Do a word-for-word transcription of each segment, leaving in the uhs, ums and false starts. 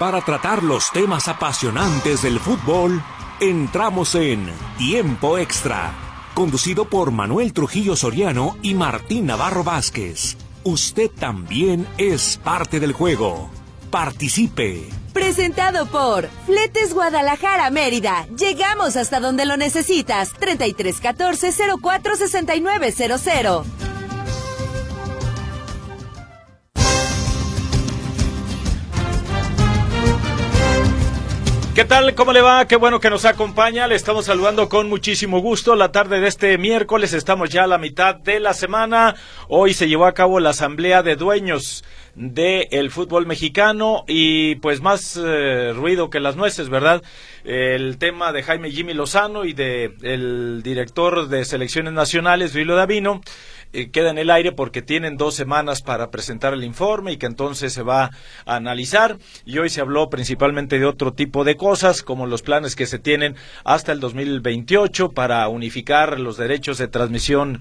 Para tratar los temas apasionantes del fútbol, entramos en Tiempo Extra, conducido por Manuel Trujillo Soriano y Martín Navarro Vázquez. Usted también es parte del juego. Participe. Presentado por Fletes Guadalajara Mérida. Llegamos hasta donde lo necesitas. treinta y tres catorce cero cuatro sesenta y nueve cero cero. ¿Qué tal? ¿Cómo le va? Qué bueno que nos acompaña. Le estamos saludando con muchísimo gusto. La tarde de este miércoles estamos ya a la mitad de la semana. Hoy se llevó a cabo la asamblea de dueños del fútbol mexicano y pues más eh, ruido que las nueces, ¿verdad? El tema de Jaime Jimmy Lozano y de el director de selecciones nacionales, Duilio Davino, eh, queda en el aire porque tienen dos semanas para presentar el informe y que entonces se va a analizar. Y hoy se habló principalmente de otro tipo de cosas, como los planes que se tienen hasta el dos mil veintiocho para unificar los derechos de transmisión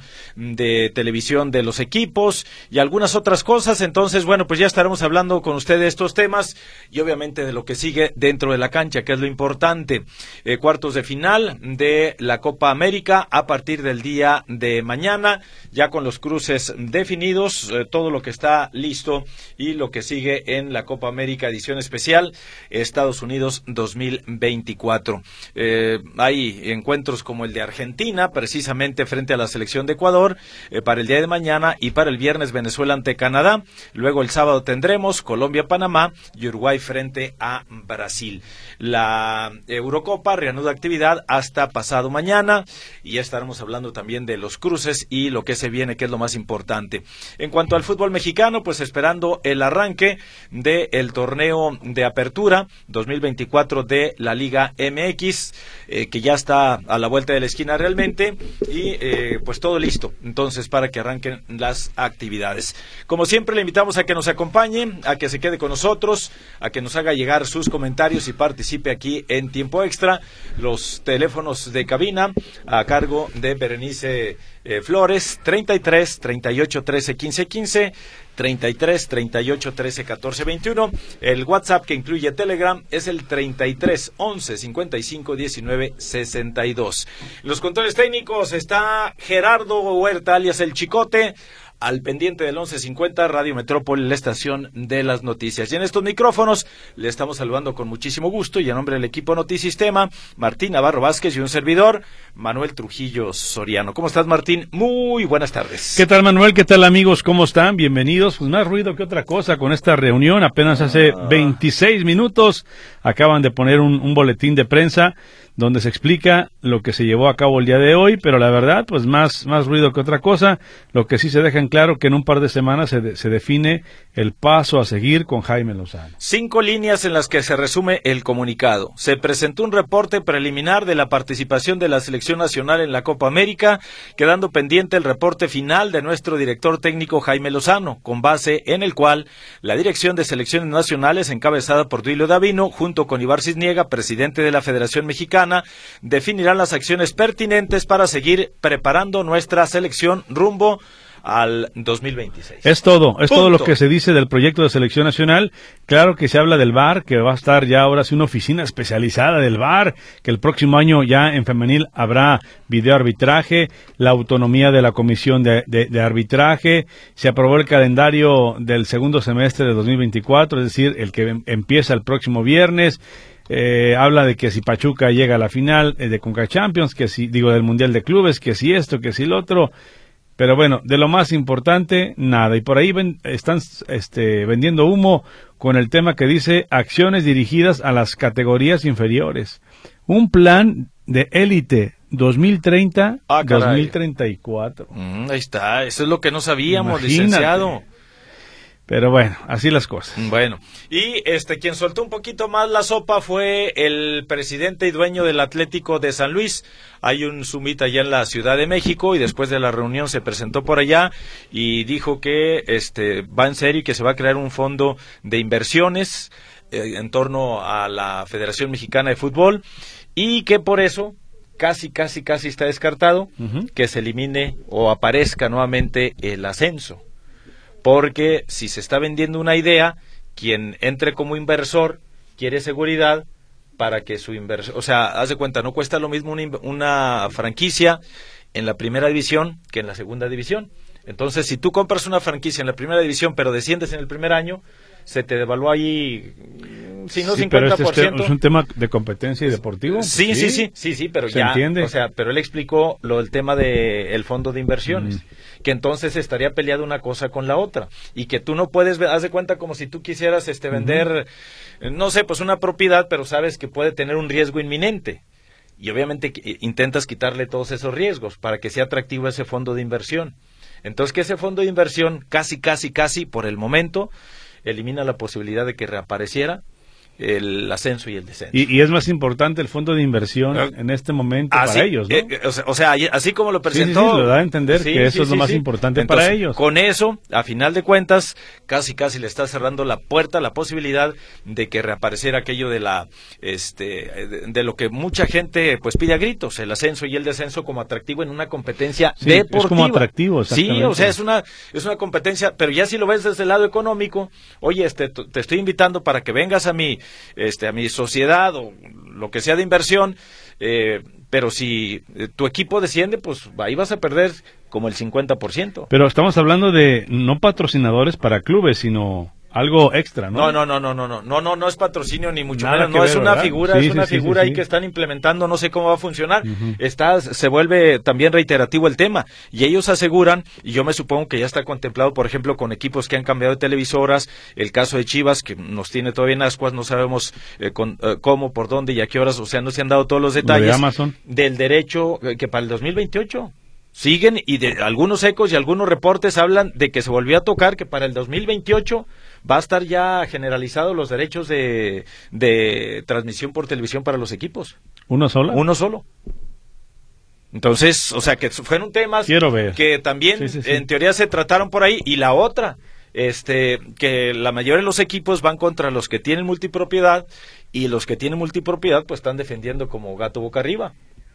de televisión de los equipos y algunas otras cosas. Entonces, bueno, pues ya estaremos hablando con ustedes de estos temas y obviamente de lo que sigue dentro de la cancha, que es lo importante. Eh, cuartos de final de la Copa América a partir del día de mañana, ya con los cruces definidos, eh, todo lo que está listo y lo que sigue en la Copa América edición especial Estados Unidos dos mil veinticuatro. Eh, hay encuentros como el de Argentina, precisamente frente a la selección de Ecuador, eh, para el día de mañana, y para el viernes Venezuela ante Canadá. Luego el sábado tendremos Colombia-Panamá y Uruguay frente a Brasil. La Eurocopa reanuda actividad hasta pasado mañana y ya estaremos hablando también de los cruces y lo que se viene, que es lo más importante. En cuanto al fútbol mexicano, pues esperando el arranque del torneo de apertura dos mil veinticuatro de la Liga M X, eh, que ya está a la vuelta de la esquina realmente, y eh, pues todo listo entonces para que arranquen las actividades. Como siempre, le invitamos a que nos acompañe, a que se quede con nosotros, a que nos haga llegar sus comentarios y participe aquí en Tiempo Extra. Los teléfonos de cabina a cargo de Berenice eh, Flores, treinta y tres, treinta y ocho, trece, quince, quince, treinta y tres, treinta y ocho, trece, catorce, veintiuno. El WhatsApp, que incluye Telegram, es el treinta y tres, once, cincuenta y cinco, diecinueve, sesenta y dos. Los controles técnicos está Gerardo Huerta, alias El Chicote, al pendiente del once cincuenta, Radio Metrópoli, la estación de las noticias. Y en estos micrófonos le estamos saludando con muchísimo gusto y a nombre del equipo Notisistema, Martín Navarro Vázquez y un servidor, Manuel Trujillo Soriano. ¿Cómo estás, Martín? Muy buenas tardes. ¿Qué tal, Manuel? ¿Qué tal, amigos? ¿Cómo están? Bienvenidos. Pues más ruido que otra cosa con esta reunión. Apenas hace ah. veintiséis minutos acaban de poner un, un boletín de prensa donde se explica lo que se llevó a cabo el día de hoy, pero la verdad, pues más, más ruido que otra cosa. Lo que sí se deja en claro que en un par de semanas se, de, se define el paso a seguir con Jaime Lozano. Cinco líneas en las que se resume el comunicado. Se presentó un reporte preliminar de la participación de la selección nacional en la Copa América, quedando pendiente el reporte final de nuestro director técnico Jaime Lozano, con base en el cual la dirección de selecciones nacionales, encabezada por Duilio Davino, junto con Ibar Cisniega, presidente de la Federación Mexicana, definirán las acciones pertinentes para seguir preparando nuestra selección rumbo al dos mil veintiséis. Es todo, es Punto. todo lo que se dice del proyecto de selección nacional. Claro que se habla del V A R, que va a estar ya ahora sí una oficina especializada del V A R, que el próximo año ya en femenil habrá videoarbitraje, la autonomía de la comisión de, de, de arbitraje. Se aprobó el calendario del segundo semestre de dos mil veinticuatro, es decir, el que em, empieza el próximo viernes. Eh, habla de que si Pachuca llega a la final eh, de Conca Champions, que si, digo, del Mundial de Clubes, que si esto, que si lo otro. Pero bueno, de lo más importante, nada. Y por ahí ven, están este, vendiendo humo con el tema que dice acciones dirigidas a las categorías inferiores. Un plan de élite dos mil treinta a dos mil treinta y cuatro. Mm, ahí está, eso es lo que no sabíamos, Imagínate. Licenciado. Pero bueno, así las cosas. Bueno, y este quien soltó un poquito más la sopa fue el presidente y dueño del Atlético de San Luis. Hay un summit allá en la Ciudad de México y después de la reunión se presentó por allá y dijo que este va en serio y que se va a crear un fondo de inversiones eh, en torno a la Federación Mexicana de Fútbol y que por eso casi, casi, casi está descartado uh-huh. que se elimine o aparezca nuevamente el ascenso. Porque si se está vendiendo una idea, quien entre como inversor quiere seguridad para que su inversión, o sea, haz de cuenta, no cuesta lo mismo una, una franquicia en la primera división que en la segunda división. Entonces, si tú compras una franquicia en la primera división, pero desciendes en el primer año, se te devaluó ahí, si no, sí, cincuenta por ciento. Pero este es un tema de competencia y deportivo. Sí, sí, sí, sí, sí, pero se ya, entiende. O sea, pero él explicó lo del tema de el fondo de inversiones, mm. que entonces estaría peleada una cosa con la otra, y que tú no puedes, haz de cuenta como si tú quisieras este vender, uh-huh. no sé, pues una propiedad, pero sabes que puede tener un riesgo inminente. Y obviamente intentas quitarle todos esos riesgos para que sea atractivo ese fondo de inversión. Entonces, que ese fondo de inversión casi, casi, casi, por el momento, elimina la posibilidad de que reapareciera el ascenso y el descenso. Y, y es más importante el fondo de inversión uh, en este momento así, para ellos, ¿no? Eh, o, sea, o sea, así como lo presentó... Sí, sí, sí, lo da a entender sí, que eso sí, es lo sí, más sí. importante Entonces, para ellos. Con eso, a final de cuentas, casi casi le está cerrando la puerta, la posibilidad de que reapareciera aquello de la, este, de, de lo que mucha gente pues pide a gritos, el ascenso y el descenso como atractivo en una competencia sí, deportiva. Es como atractivo, exactamente. Sí, o sea, es una, es una competencia, pero ya si lo ves desde el lado económico, oye, este, te estoy invitando para que vengas a mi, este, a mi sociedad o lo que sea de inversión, eh, pero si eh, tu equipo desciende, pues ahí vas a perder como el cincuenta por ciento. Pero estamos hablando de no patrocinadores para clubes, sino algo extra, ¿no? No, no, no, no, no, no, no, no, no es patrocinio ni mucho Nada menos, no ver, es una ¿verdad? figura, sí, es una sí, figura sí, sí, ahí sí. que están implementando, no sé cómo va a funcionar. Uh-huh. Está, se vuelve también reiterativo el tema, y ellos aseguran, y yo me supongo que ya está contemplado, por ejemplo, con equipos que han cambiado de televisoras, el caso de Chivas, que nos tiene todavía en ascuas, no sabemos eh, con, eh, cómo, por dónde y a qué horas, o sea, no se han dado todos los detalles de Amazon. Del derecho eh, que para el dos mil veintiocho siguen, y de algunos ecos y algunos reportes hablan de que se volvió a tocar que para el dos mil veintiocho va a estar ya generalizado los derechos de, de transmisión por televisión para los equipos. ¿Uno solo? Uno solo. Entonces, o sea, que fueron temas Quiero ver. que también sí, sí, sí. en teoría se trataron por ahí. Y la otra, este, que la mayoría de los equipos van contra los que tienen multipropiedad, y los que tienen multipropiedad pues están defendiendo como gato boca arriba.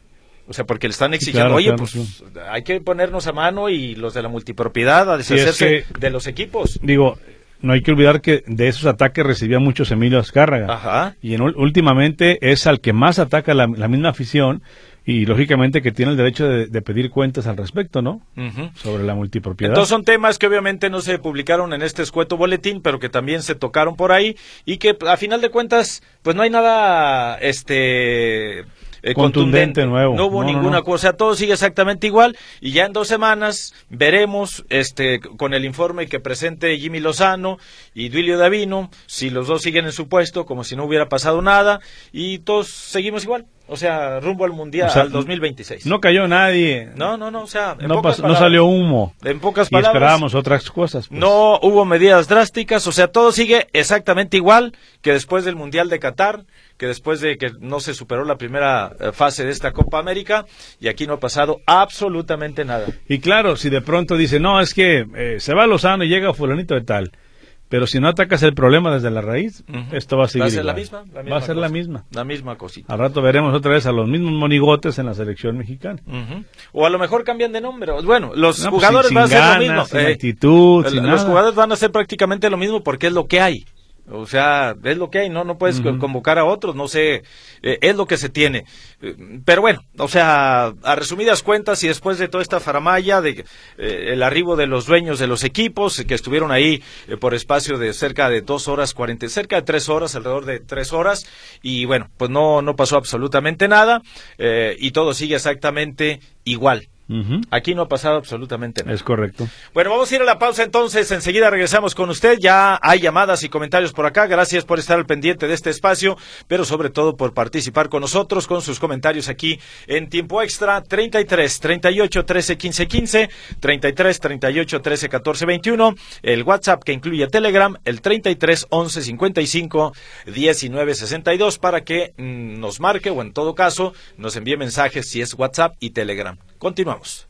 O sea, porque le están exigiendo, claro, oye, claro, pues sí. hay que ponernos a mano, y los de la multipropiedad a deshacerse sí, es que, de los equipos. Digo, no hay que olvidar que de esos ataques recibía muchos Emilio Azcárraga. Ajá. Y en, últimamente es al que más ataca la, la misma afición, y lógicamente que tiene el derecho de, de pedir cuentas al respecto, ¿no? Uh-huh. Sobre la multipropiedad. Entonces son temas que obviamente no se publicaron en este escueto boletín, pero que también se tocaron por ahí, y que a final de cuentas, pues no hay nada, este... Eh, contundente, contundente, nuevo. No hubo no, ninguna no, no. cosa, todo sigue exactamente igual, y ya en dos semanas veremos, este, con el informe que presente Jimmy Lozano y Duilio Davino, si los dos siguen en su puesto, como si no hubiera pasado nada, y todos seguimos igual, o sea, rumbo al Mundial, o sea, al dos mil veintiséis. No cayó nadie. No, no, no, o sea, en no, pocas pasó, palabras, no salió humo. En pocas y palabras. esperábamos otras cosas. Pues. No hubo medidas drásticas, o sea, todo sigue exactamente igual que después del Mundial de Qatar, que después de que no se superó la primera eh, fase de esta Copa América, y aquí no ha pasado absolutamente nada. Y claro, si de pronto dice, no, es que eh, se va Lozano y llega fulanito de tal, pero si no atacas el problema desde la raíz, uh-huh. esto va a seguir Va a ser igual. la misma, la misma Va a ser cosa, la misma. La misma cosita. Al rato veremos otra vez a los mismos monigotes en la selección mexicana. Uh-huh. O a lo mejor cambian de nombre. Bueno, los no, jugadores pues, sin, van a hacer ganas, lo mismo. Sin eh, actitud, el, sin los nada. jugadores van a hacer prácticamente lo mismo porque es lo que hay. O sea, es lo que hay, no no puedes uh-huh. convocar a otros, no sé, eh, es lo que se tiene. Eh, pero bueno, o sea, a resumidas cuentas, y después de toda esta faramalla, de eh, el arribo de los dueños de los equipos, que estuvieron ahí eh, por espacio de cerca de dos horas, cuarenta, cerca de tres horas, alrededor de tres horas, y bueno, pues no, no pasó absolutamente nada, eh, y todo sigue exactamente igual. Uh-huh. Aquí no ha pasado absolutamente nada. Es correcto. Bueno, vamos a ir a la pausa entonces, enseguida regresamos con usted, ya hay llamadas y comentarios por acá, gracias por estar al pendiente de este espacio, pero sobre todo por participar con nosotros, con sus comentarios aquí en Tiempo Extra, treinta y tres, treinta y ocho, trece, quince, quince, treinta y tres, treinta y ocho, trece, catorce, veintiuno, el WhatsApp que incluye Telegram, el treinta y tres, once, cincuenta y cinco, diecinueve, sesenta y dos, para que mmm, nos marque, o en todo caso, nos envíe mensajes si es WhatsApp y Telegram. Continuamos.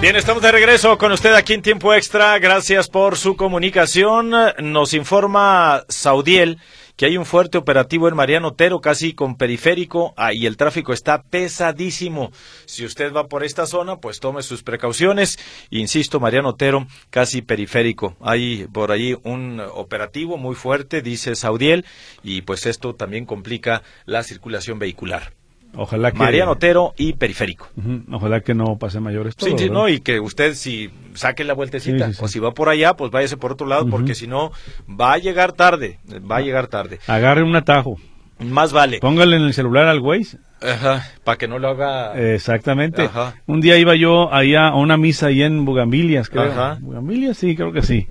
Bien, estamos de regreso con usted aquí en Tiempo Extra. Gracias por su comunicación. Nos informa Saudiel que hay un fuerte operativo en Mariano Otero, casi con periférico, ah, y el tráfico está pesadísimo. Si usted va por esta zona, pues tome sus precauciones. Insisto, Mariano Otero, casi periférico. Hay por ahí un operativo muy fuerte, dice Saudiel, y pues esto también complica la circulación vehicular. Ojalá que... Mariano Otero y periférico. Uh-huh. Ojalá que no pase mayores todo, Sí, sí, ¿verdad? no, y que usted si saque la vueltecita, sí, sí, sí. o si va por allá, pues váyase por otro lado, uh-huh. porque si no, va a llegar tarde, va a llegar tarde. Agarre un atajo. Más vale. Póngale en el celular al Waze. Ajá, para que no lo haga... Exactamente. Ajá. Un día iba yo allá a una misa ahí en Bugambilias, creo. Ajá. Bugambilias, sí, creo que sí.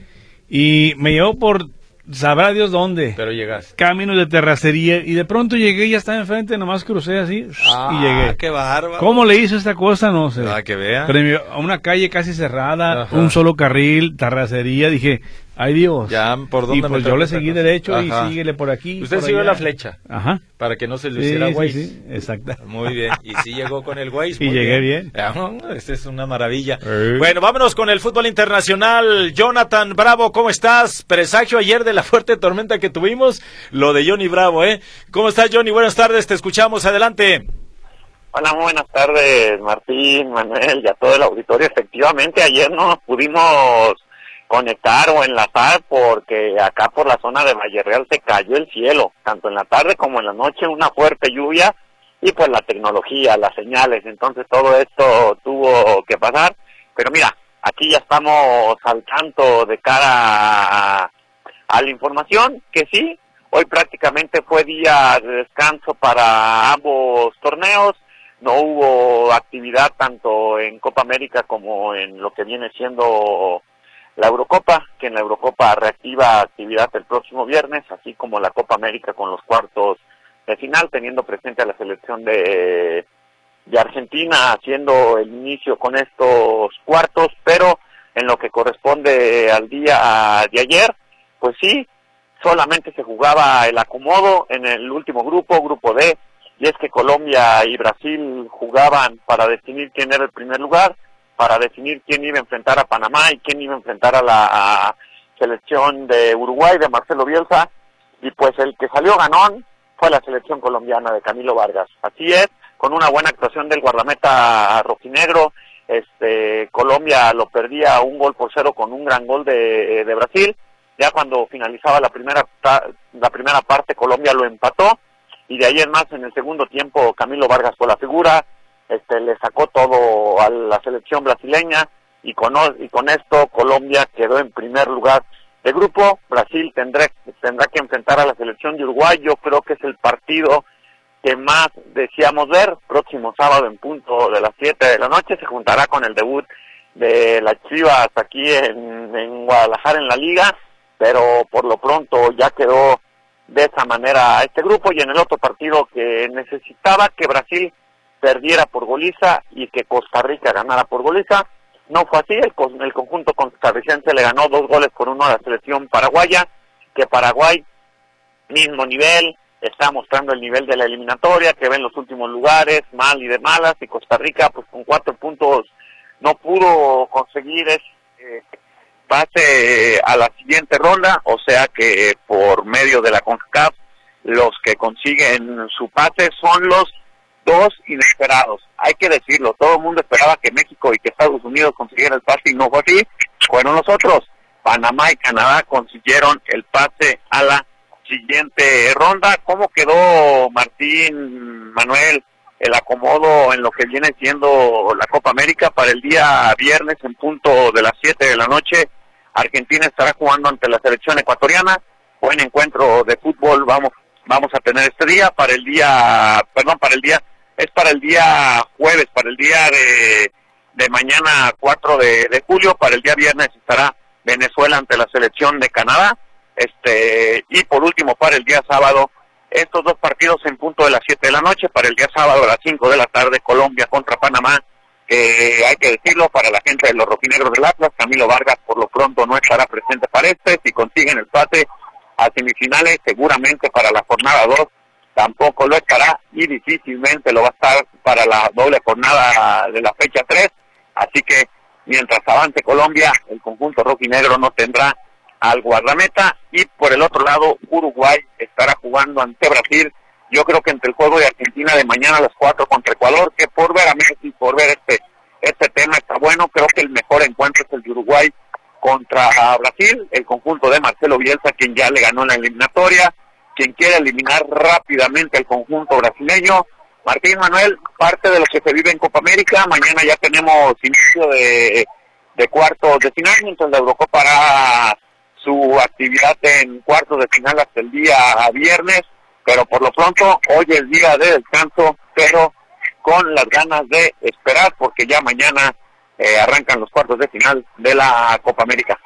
Y me llevó por... Sabrá Dios dónde. Pero llegaste. Caminos de terracería. Y de pronto llegué y ya estaba enfrente, nomás crucé así ah, y llegué. Qué bárbaro. ¿Cómo le hizo esta cosa? No sé. Ah, que vea. Pero a una calle casi cerrada, Ajá. un solo carril, terracería. Dije, ay Dios. Ya, ¿por dónde y pues me yo le seguí derecho Ajá. y síguele por aquí. Usted por siguió allá. la flecha. Ajá. Para que no se le sí, hiciera sí, Waze. Sí, exacto. Muy bien. Y sí llegó con el Waze. Y llegué bien. bien. Esta es una maravilla. Eh. Bueno, vámonos con el fútbol internacional. Jonathan Bravo, ¿cómo estás? Presagio ayer de la fuerte tormenta que tuvimos. Lo de Johnny Bravo, ¿eh? ¿Cómo estás, Johnny? Buenas tardes, te escuchamos. Adelante. Hola, muy buenas tardes, Martín, Manuel y a todo el auditorio. Efectivamente, ayer no nos pudimos conectar o enlazar porque acá por la zona de Valle Real se cayó el cielo, tanto en la tarde como en la noche, una fuerte lluvia y pues la tecnología, las señales, entonces todo esto tuvo que pasar, pero mira, aquí ya estamos al tanto de cara a, a la información, que sí, hoy prácticamente fue día de descanso para ambos torneos, no hubo actividad tanto en Copa América como en lo que viene siendo la Eurocopa, que en la Eurocopa reactiva actividad el próximo viernes, así como la Copa América con los cuartos de final, teniendo presente a la selección de, de Argentina, haciendo el inicio con estos cuartos, pero en lo que corresponde al día de ayer, pues sí, solamente se jugaba el acomodo en el último grupo, grupo D, y es que Colombia y Brasil jugaban para definir quién era el primer lugar, para definir quién iba a enfrentar a Panamá y quién iba a enfrentar a la a selección de Uruguay, de Marcelo Bielsa, y pues el que salió ganón fue la selección colombiana de Camilo Vargas. Así es, con una buena actuación del guardameta rojinegro, este Colombia lo perdía un gol por cero con un gran gol de, de Brasil. Ya cuando finalizaba la primera la primera parte, Colombia lo empató, y de ahí en más, en el segundo tiempo, Camilo Vargas fue la figura. Este, le sacó todo a la selección brasileña y con, y con esto Colombia quedó en primer lugar de grupo. Brasil tendrá, tendrá que enfrentar a la selección de Uruguay. Yo creo que es el partido que más deseamos ver. Próximo sábado en punto de las siete de la noche se juntará con el debut de las Chivas aquí en, en Guadalajara en la liga, pero por lo pronto ya quedó de esa manera este grupo. Y en el otro partido que necesitaba que Brasil perdiera por goliza y que Costa Rica ganara por goliza, no fue así. El, el conjunto costarricense le ganó dos goles por uno a la selección paraguaya, que Paraguay, mismo nivel, está mostrando el nivel de la eliminatoria, que ve en los últimos lugares, mal y de malas, y Costa Rica pues con cuatro puntos no pudo conseguir ese eh, pase a la siguiente ronda, o sea que por medio de la CONCACAF los que consiguen su pase son los dos inesperados. Hay que decirlo, todo el mundo esperaba que México y que Estados Unidos consiguieran el pase y no fue así, fueron los otros. Panamá y Canadá consiguieron el pase a la siguiente ronda. ¿Cómo quedó, Martín, Manuel, el acomodo en lo que viene siendo la Copa América? Para el día viernes en punto de las siete de la noche, Argentina estará jugando ante la selección ecuatoriana. Buen encuentro de fútbol vamos vamos a tener este día. Para el día, perdón, para el día es para el día jueves, para el día de, de mañana cuatro de, de julio, para el día viernes estará Venezuela ante la selección de Canadá, este y por último para el día sábado, estos dos partidos en punto de las siete de la noche, para el día sábado a las cinco de la tarde, Colombia contra Panamá, que hay que decirlo, para la gente de los rojinegros del Atlas, Camilo Vargas por lo pronto no estará presente para este, si consiguen el pase a semifinales, seguramente para la jornada dos tampoco lo estará y difícilmente lo va a estar para la doble jornada de la fecha tres. Así que mientras avance Colombia, el conjunto rojinegro no tendrá al guardameta, y por el otro lado Uruguay estará jugando ante Brasil. Yo creo que entre el juego de Argentina de mañana a las cuatro contra Ecuador, que por ver a Messi, por ver este este tema está bueno, creo que el mejor encuentro es el de Uruguay contra Brasil, el conjunto de Marcelo Bielsa, quien ya le ganó en la eliminatoria, quien quiere eliminar rápidamente al conjunto brasileño. Martín, Manuel, parte de lo que se vive en Copa América. Mañana ya tenemos inicio de, de cuartos de final, mientras la Eurocopa hará su actividad en cuartos de final hasta el día viernes, pero por lo pronto hoy es día de descanso, pero con las ganas de esperar, porque ya mañana eh, arrancan los cuartos de final de la Copa América.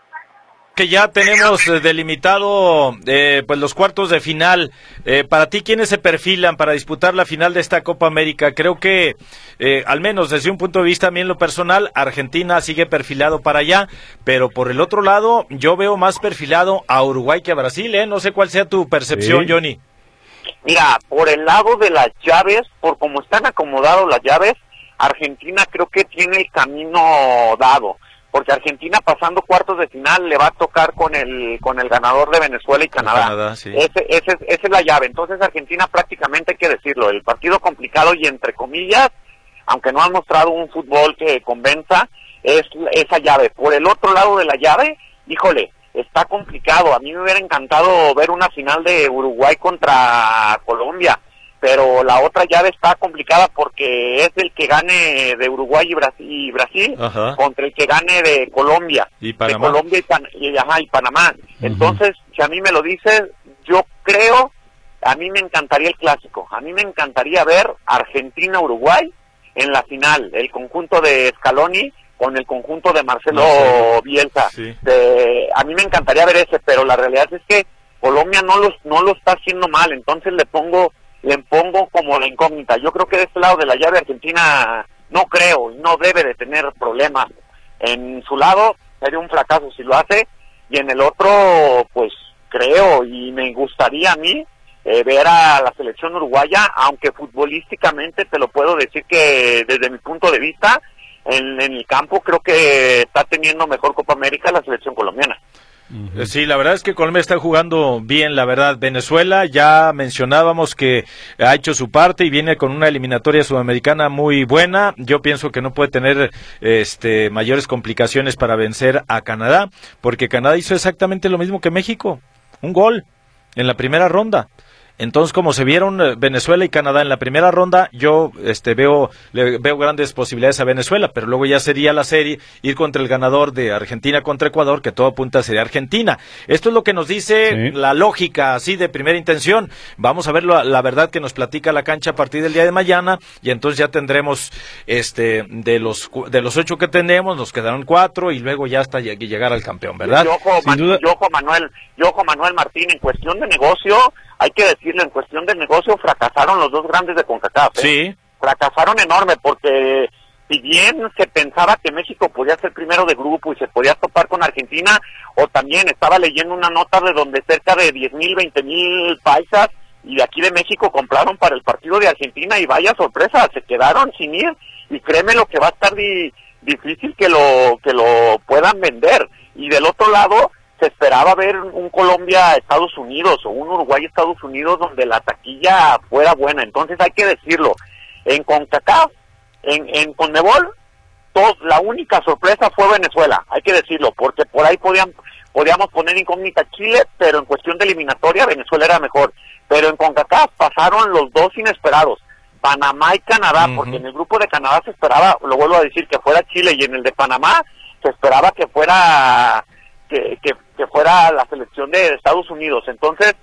Que ya tenemos eh, delimitado eh, pues los cuartos de final. Eh, para ti, ¿quiénes se perfilan para disputar la final de esta Copa América? Creo que, eh, al menos desde un punto de vista bien lo personal, Argentina sigue perfilado para allá, pero por el otro lado, yo veo más perfilado a Uruguay que a Brasil, ¿eh? No sé cuál sea tu percepción, sí. Johnny. Mira, por el lado de las llaves, por cómo están acomodadas las llaves, Argentina creo que tiene el camino dado, porque Argentina pasando cuartos de final le va a tocar con el con el ganador de Venezuela y Canadá. Canadá sí. ese, ese, esa es la llave. Entonces Argentina prácticamente, hay que decirlo, el partido complicado y entre comillas, aunque no han mostrado un fútbol que convenza, es esa llave. Por el otro lado de la llave, híjole, está complicado. A mí me hubiera encantado ver una final de Uruguay contra Colombia, pero la otra llave está complicada porque es el que gane de Uruguay y Brasil, y Brasil contra el que gane de Colombia, y Panamá. de Colombia y, Pan, y, ajá, y Panamá. Uh-huh. Entonces, si a mí me lo dices, yo creo, a mí me encantaría el clásico. A mí me encantaría ver Argentina-Uruguay en la final, el conjunto de Scaloni con el conjunto de Marcelo no sé. Bielsa. Sí. De, a mí me encantaría ver ese, pero la realidad es que Colombia no lo, no lo está haciendo mal, entonces le pongo le pongo como la incógnita. Yo creo que de este lado de la llave Argentina no creo, no debe de tener problemas. En su lado sería un fracaso si lo hace, y en el otro pues creo y me gustaría a mí eh, ver a la selección uruguaya, aunque futbolísticamente te lo puedo decir que desde mi punto de vista en, en el campo creo que está teniendo mejor Copa América la selección colombiana. Uh-huh. Sí, la verdad es que Colombia está jugando bien, la verdad. Venezuela, ya mencionábamos que ha hecho su parte y viene con una eliminatoria sudamericana muy buena. Yo pienso que no puede tener este mayores complicaciones para vencer a Canadá, porque Canadá hizo exactamente lo mismo que México, un gol en la primera ronda. Entonces, como se vieron Venezuela y Canadá en la primera ronda, yo este veo le veo grandes posibilidades a Venezuela, pero luego ya sería la serie ir contra el ganador de Argentina contra Ecuador, que todo apunta sería Argentina. Esto es lo que nos dice sí. la lógica, así de primera intención. Vamos a ver la, la verdad que nos platica la cancha a partir del día de mañana, y entonces ya tendremos este de los de los ocho que tenemos, nos quedarán cuatro y luego ya hasta llegar al campeón, ¿verdad? Yo, ojo, Man, yo, ojo Manuel, yo, ojo Manuel Martín, en cuestión de negocio, hay que decirlo, en cuestión de negocio fracasaron los dos grandes de CONCACAF. ¿eh? Sí. Fracasaron enorme, porque si bien se pensaba que México podía ser primero de grupo y se podía topar con Argentina, o también estaba leyendo una nota de donde cerca de diez mil, veinte mil paisas y de aquí de México compraron para el partido de Argentina, y vaya sorpresa, se quedaron sin ir, y créeme lo que va a estar di, difícil que lo que lo puedan vender. Y del otro lado se esperaba ver un Colombia-Estados Unidos o un Uruguay-Estados Unidos donde la taquilla fuera buena. Entonces hay que decirlo, en CONCACAF, en, en CONMEBOL, todos, la única sorpresa fue Venezuela, hay que decirlo, porque por ahí podían, podíamos poner incógnita Chile, pero en cuestión de eliminatoria Venezuela era mejor. Pero en CONCACAF pasaron los dos inesperados, Panamá y Canadá, uh-huh. porque en el grupo de Canadá se esperaba, lo vuelvo a decir, que fuera Chile, y en el de Panamá se esperaba que fuera que, que, que fuera la selección de Estados Unidos. Entonces,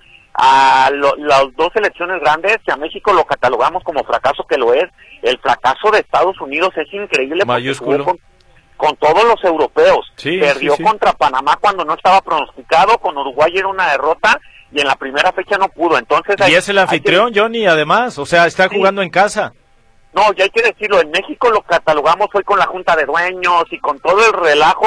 a lo, las dos selecciones grandes, si a México lo catalogamos como fracaso, que lo es, el fracaso de Estados Unidos es increíble, mayúsculo, con, con todos los europeos. Sí, perdió sí, sí. contra Panamá cuando no estaba pronosticado, con Uruguay era una derrota, y en la primera fecha no pudo. Entonces y hay, es el anfitrión, que... Johnny, además, o sea, está sí. jugando en casa. No, ya hay que decirlo, en México lo catalogamos hoy con la Junta de Dueños y con todo el relajo,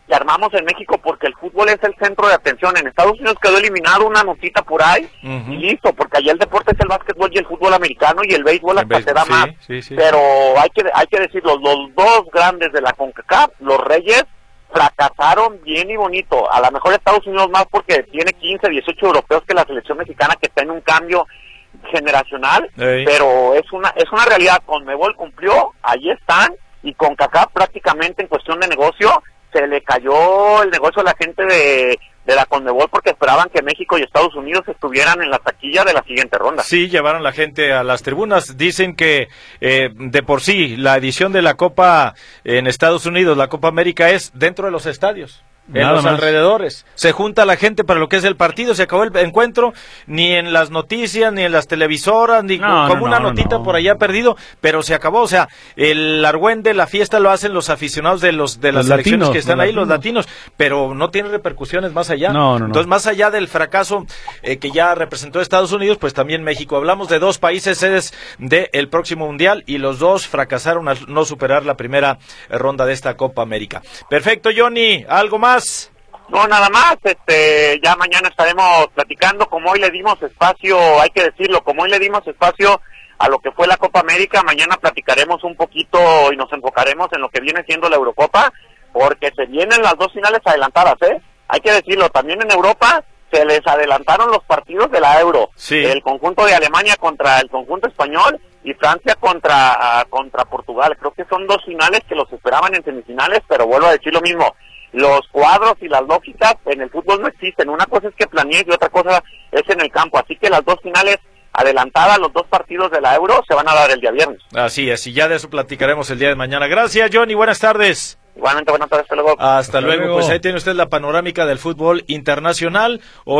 que armamos en México porque el fútbol es el centro de atención. En Estados Unidos quedó eliminado una notita por ahí uh-huh. y listo, porque allá el deporte es el básquetbol y el fútbol americano y el béisbol hasta te da sí, más. Sí, sí, Pero hay que hay que decirlo, los dos grandes de la CONCACAF, los Reyes, fracasaron bien y bonito. A lo mejor Estados Unidos más porque tiene quince, dieciocho europeos que la selección mexicana, que está en un cambio generacional, Ey. pero es una es una realidad. CONMEBOL cumplió, ahí están, y CONCACAF prácticamente en cuestión de negocio se le cayó el negocio a la gente de, de la CONMEBOL porque esperaban que México y Estados Unidos estuvieran en la taquilla de la siguiente ronda. Sí, llevaron la gente a las tribunas. Dicen que eh, de por sí la edición de la Copa en Estados Unidos, la Copa América, es dentro de los estadios. En Nada los más. alrededores. Se junta la gente para lo que es el partido, se acabó el encuentro, ni en las noticias, ni en las televisoras, ni no, como no, una no, notita no. por allá perdido, pero se acabó. O sea, el argüende, la fiesta lo hacen los aficionados de los de las los selecciones latinos, que están los ahí, latinos. los latinos, pero no tiene repercusiones más allá. No, no, Entonces, más allá del fracaso eh, que ya representó Estados Unidos, pues también México. Hablamos de dos países sedes del próximo Mundial y los dos fracasaron al no superar la primera ronda de esta Copa América. Perfecto, Johnny, ¿algo más? No, nada más, este, ya mañana estaremos platicando, como hoy le dimos espacio, hay que decirlo, como hoy le dimos espacio a lo que fue la Copa América, mañana platicaremos un poquito y nos enfocaremos en lo que viene siendo la Eurocopa, porque se vienen las dos finales adelantadas, ¿eh? Hay que decirlo, también en Europa se les adelantaron los partidos de la Euro, sí. el conjunto de Alemania contra el conjunto español y Francia contra, uh, contra Portugal. Creo que son dos finales que los esperaban en semifinales, pero vuelvo a decir lo mismo. Los cuadros y las lógicas en el fútbol no existen. Una cosa es que planees y otra cosa es en el campo. Así que las dos finales adelantadas, los dos partidos de la Euro, se van a dar el día viernes. Así es, y ya de eso platicaremos el día de mañana. Gracias, Johnny. Buenas tardes. Igualmente, buenas tardes, hasta luego. Hasta, hasta luego. luego, pues ahí tiene usted la panorámica del fútbol internacional.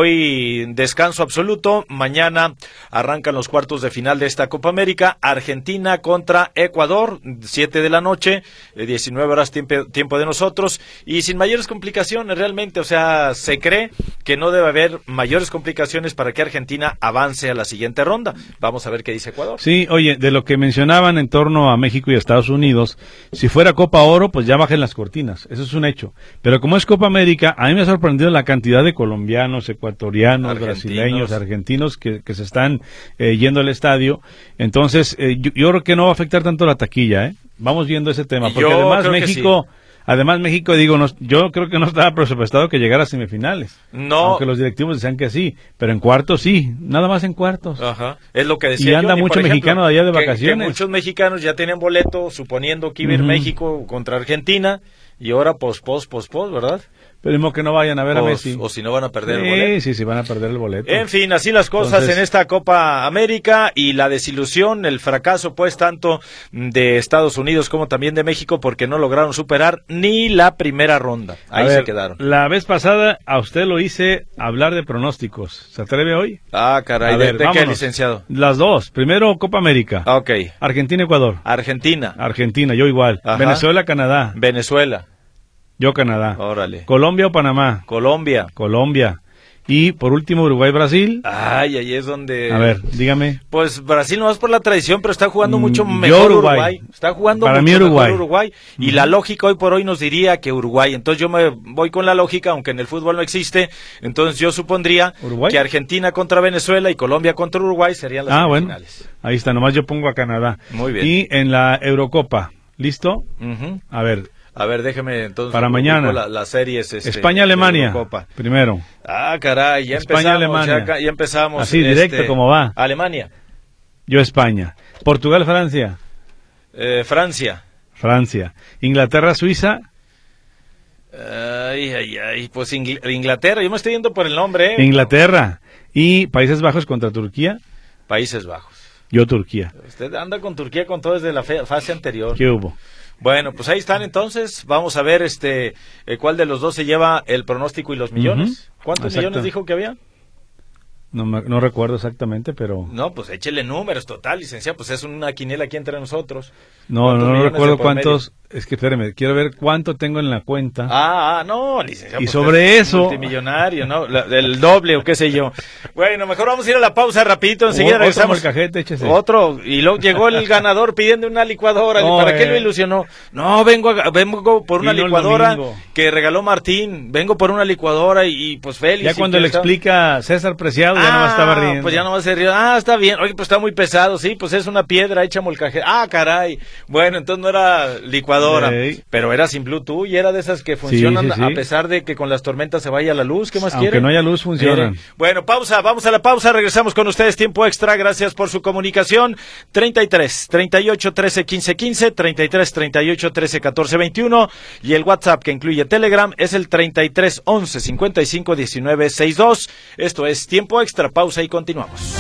Hoy descanso absoluto, mañana arrancan los cuartos de final de esta Copa América, Argentina contra Ecuador, siete de la noche, diecinueve horas tiempo, tiempo de nosotros, y sin mayores complicaciones realmente, o sea, se cree que no debe haber mayores complicaciones para que Argentina avance a la siguiente ronda. Vamos a ver qué dice Ecuador. Sí, oye, de lo que mencionaban en torno a México y a Estados Unidos, si fuera Copa Oro, pues ya bajen las cortinas, eso es un hecho. Pero como es Copa América, a mí me ha sorprendido la cantidad de colombianos, ecuatorianos, argentinos. brasileños, argentinos que, que se están eh, yendo al estadio. Entonces, eh, yo, yo creo que no va a afectar tanto la taquilla, ¿eh? Vamos viendo ese tema, porque yo además México... Además, México, digo, no, yo creo que no estaba presupuestado que llegara a semifinales. No. Aunque los directivos decían que sí, pero en cuartos sí, nada más en cuartos. Ajá, es lo que decía. Y anda Johnny, mucho ejemplo, mexicano de allá de que, vacaciones. Que muchos mexicanos ya tienen boleto, suponiendo que iba a ir uh-huh. México contra Argentina, y ahora pos, pos, pos, pos, ¿verdad? Esperemos que no vayan a ver o, a Messi. O si no van a perder sí, el boleto. Sí, sí, van a perder el boleto. En fin, así las cosas Entonces... en esta Copa América, y la desilusión, el fracaso, pues, tanto de Estados Unidos como también de México, porque no lograron superar ni la primera ronda. Ahí ver, se quedaron. La vez pasada a usted lo hice hablar de pronósticos. ¿Se atreve hoy? Ah, caray. ¿De, ver, ¿de qué, licenciado? Las dos. Primero, Copa América. Ah, ok. Argentina-Ecuador. Argentina. Argentina, yo igual. Ajá. Venezuela-Canadá. Venezuela. Yo Canadá. Órale. Colombia o Panamá. Colombia. Colombia. Y por último Uruguay-Brasil. Ay, ahí es donde... A ver, dígame. Pues Brasil no es por la tradición, pero está jugando mucho mejor Uruguay. Uruguay. Está jugando Para mucho mí Uruguay. mejor Uruguay. Y uh-huh. la lógica hoy por hoy nos diría que Uruguay. Entonces yo me voy con la lógica, aunque en el fútbol no existe. Entonces yo supondría ¿Uruguay? que Argentina contra Venezuela y Colombia contra Uruguay serían las ah, semifinales. Bueno. Ahí está, nomás yo pongo a Canadá. Muy bien. Y en la Eurocopa, ¿listo? Uh-huh. A ver... A ver, déjeme entonces... Para mañana. Las la series... Este, España-Alemania, primero. Ah, caray, ya empezamos. Ya, ya empezamos. Así, directo, este, ¿cómo va? Alemania. Yo España. Portugal-Francia. Eh, Francia. Francia. Inglaterra-Suiza. Ay, ay, ay, pues Ingl- Inglaterra, yo me estoy yendo por el nombre. ¿eh? Inglaterra. Y Países Bajos contra Turquía. Países Bajos. Yo Turquía. Usted anda con Turquía con todo desde la fe- fase anterior. ¿Qué hubo? Bueno, pues ahí están entonces. Vamos a ver este eh, cuál de los dos se lleva el pronóstico y los millones. Uh-huh. ¿Cuántos Exacto. millones dijo que había? No, me, no recuerdo exactamente, pero... No, pues échele números, total, licenciado. Pues es una quiniela aquí entre nosotros. No, no, no recuerdo cuántos... Es que espérame, quiero ver cuánto tengo en la cuenta. Ah, ah no, licenciado. Y pues, sobre eso... Multimillonario, ¿no? La, el doble o qué sé yo. Bueno, mejor vamos a ir a la pausa rapidito, enseguida Otro regresamos. molcajete, échese. Otro, y luego llegó el ganador pidiendo una licuadora. No, ¿Para eh. qué lo ilusionó? No, vengo a- vengo por una Vino el licuadora domingo. que regaló Martín. Vengo por una licuadora y, y, pues Félix. Ya y cuando que le está- explica César Preciado, ya nomás estaba riendo. Pues ya nomás se rió. Ah, está bien. Oye, pues está muy pesado. Sí, pues es una piedra hecha molcajete. Ah, caray. Bueno, entonces no era licuadora, Ey. pero era sin Bluetooth y era de esas que funcionan sí, sí. a pesar de que con las tormentas se vaya la luz. ¿Qué más Aunque quieren? no haya luz, funcionan. Eh, bueno, pausa. Vamos a la pausa. Regresamos con ustedes. Tiempo extra. Gracias por su comunicación. treinta y tres, treinta y ocho, trece, quince, quince, treinta y tres, treinta y ocho, trece, catorce, veintiuno y el WhatsApp que incluye Telegram es el treinta y tres, once, cincuenta y cinco, diecinueve, sesenta y dos. Esto es Tiempo Extra, pausa y continuamos.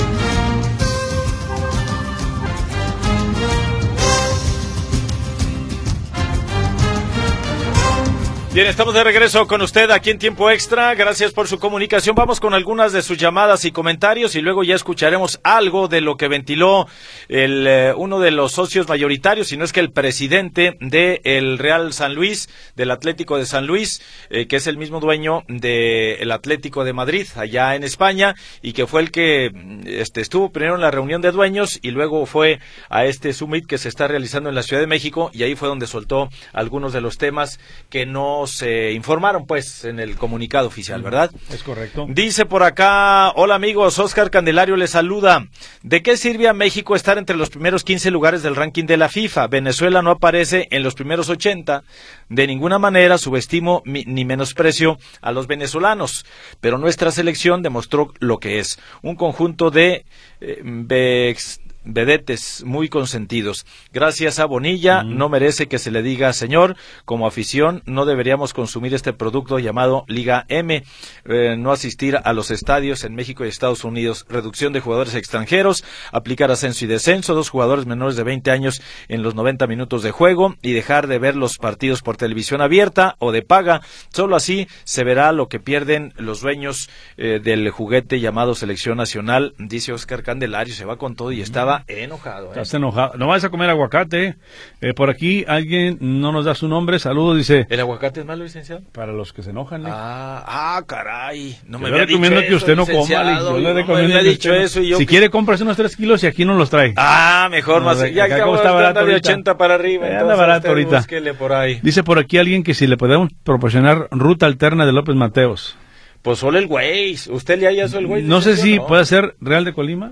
Bien, estamos de regreso con usted aquí en Tiempo Extra. Gracias por su comunicación. Vamos con algunas de sus llamadas y comentarios y luego ya escucharemos algo de lo que ventiló el eh, uno de los socios mayoritarios, si no es que el presidente de el Real San Luis, del Atlético de San Luis, eh, que es el mismo dueño del Atlético de Madrid, allá en España, y que fue el que este, estuvo primero en la reunión de dueños y luego fue a este summit que se está realizando en la Ciudad de México, y ahí fue donde soltó algunos de los temas que no se informaron pues en el comunicado oficial, ¿verdad? Es correcto. Dice por acá, hola amigos, Oscar Candelario les saluda. ¿De qué sirve a México estar entre los primeros quince lugares del ranking de la FIFA? Venezuela no aparece en los primeros ochenta. De ninguna manera subestimo mi, ni menosprecio a los venezolanos, pero nuestra selección demostró lo que es, un conjunto de eh, vex, vedetes muy consentidos. Gracias a Bonilla, mm. no merece que se le diga señor. Como afición no deberíamos consumir este producto llamado Liga M, eh, no asistir a los estadios en México y Estados Unidos, reducción de jugadores extranjeros, aplicar ascenso y descenso, dos jugadores menores de veinte años en los noventa minutos de juego y dejar de ver los partidos por televisión abierta o de paga. Solo así se verá lo que pierden los dueños eh, del juguete llamado Selección Nacional, dice Oscar Candelario. Se va con todo y estaba enojado. ¿eh? Estás enojado. No vas a comer aguacate. Eh, por aquí alguien no nos da su nombre. Saludos, dice. ¿El aguacate es malo, licenciado? Para los que se enojan. ¿eh? Ah, ah, caray. No me yo había le recomiendo dicho que usted eso, no coma. licenciado. Yo le No me recomiendo había que dicho usted no- eso y yo Si que- quiere, cómprese unos tres kilos y aquí no los trae. Ah, mejor No, más. de- Ya acá acabó como está de barato andar de ahorita. ochenta para arriba. Eh, anda entonces barato usted ahorita. búsquele por ahí. Dice por aquí alguien que si le podemos proporcionar ruta alterna de López Mateos. Pues solo el güey. ¿Usted le haya eso el güey? No sé si no. puede ser Real de Colima.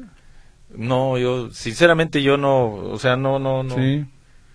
No, yo, sinceramente, yo no, o sea, no, no, no. Sí.